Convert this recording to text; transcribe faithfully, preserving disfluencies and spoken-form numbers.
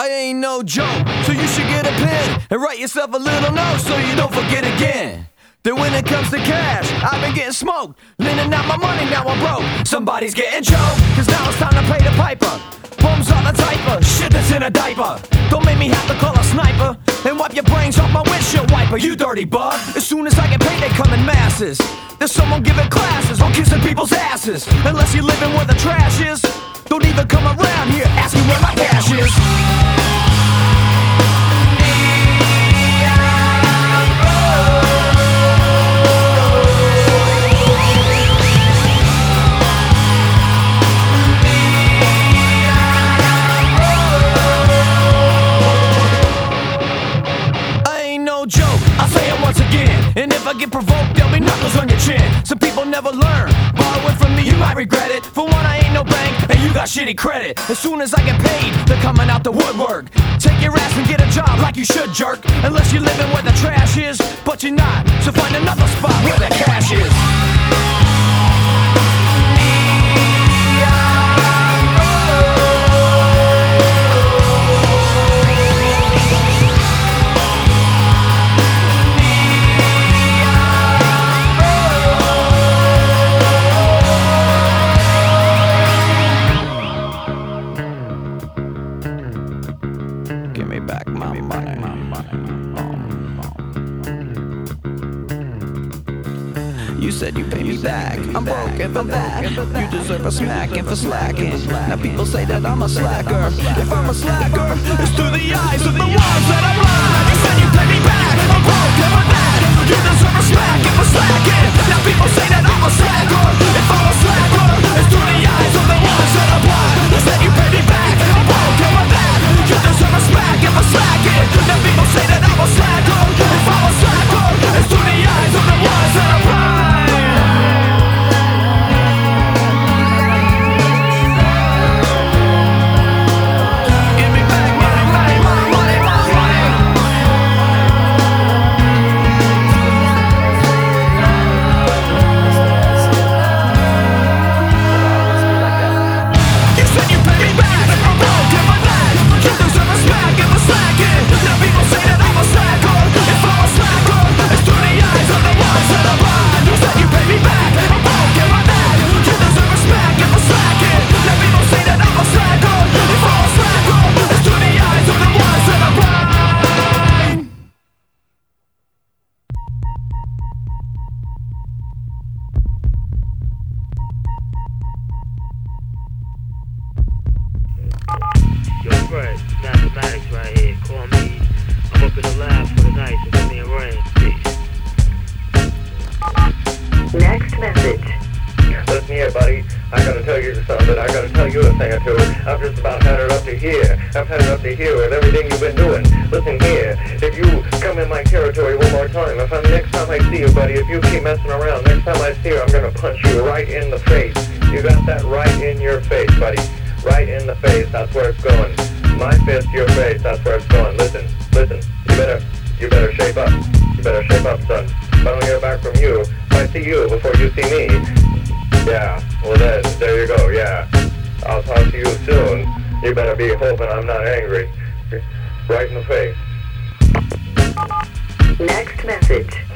I ain't no joke, so you should get a pen and write yourself a little note so you don't forget again. Then when it comes to cash, I've been getting smoked, lending out my money, now I'm broke. Somebody's getting choked, cause now it's time to pay the piper. Bums on the diaper, shit that's in a diaper. Don't make me have to call a sniper and wipe your brains off my windshield wiper, you dirty bug. As soon as I get paid, they come in masses. There's someone giving classes on kissing people's asses. Unless you're living where the trash is, don't even come around here asking where my cash is. And if I get provoked, there'll be knuckles on your chin. Some people never learn. Borrowing from me, you might regret it. For one, I ain't no bank, and you got shitty credit. As soon as I get paid, they're coming out the woodwork. Take your ass and get a job like you should, jerk. Unless you're living where the trash is, but you're not. So find another spot where the cash is. Give me back my money, my money. You said you pay me back. I'm broken for that. You deserve a smacking for slacking. Now people say that I'm a slacker. If I'm a slacker, it's through the eyes of the ones that I'm blind. You said you pay me back. I'm broken for that. You deserve a smacking for slacking. Now people say that I'm a slacker. If I'm a slacker, it's through the eyes of the ones that I'm blind. You said you pay me back. I'm broken for that. You deserve a smacking for slacking. Now people say that I'm a slacker. If I'm a slacker, it's through the eyes of the ones that I'm blind. Yo, Fred, mathematics right here. Call me. I'm up in the lab for the night, so give me a ring. Peace. Next message. Listen here, buddy. I gotta tell you something. I gotta tell you a thing or two. I've just about had it up to here. I've had it up to here with everything you've been doing. Listen here. If you come in my territory one more time, if I'm next time I see you, buddy, if you keep messing around, next time I see you, I'm gonna punch you right in the face. You got that right in your face, buddy. Right in the face, that's where it's going. My fist, your face, that's where it's going. Listen, listen, you better, you better shape up. You better shape up, son. If I don't hear back from you, if I see you before you see me, yeah, well then, there you go, yeah. I'll talk to you soon. You better be hoping I'm not angry. Right in the face. Next message.